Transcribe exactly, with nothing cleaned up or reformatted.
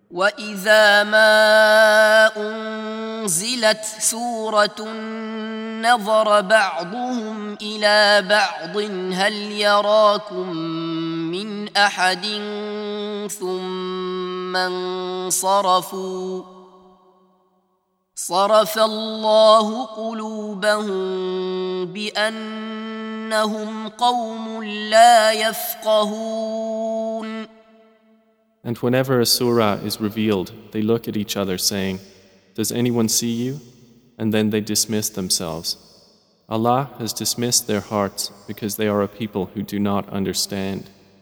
وإذا ما أنزلت سورة نظر بعضهم إلى بعض هل يراكم من أحد ثم انصرفوا صرف الله قلوبهم بأنهم قوم لا يفقهون. And whenever a surah is revealed, they look at each other saying, "Does anyone see you?" And then they dismiss themselves. Allah has dismissed their hearts because they are a people who do not understand.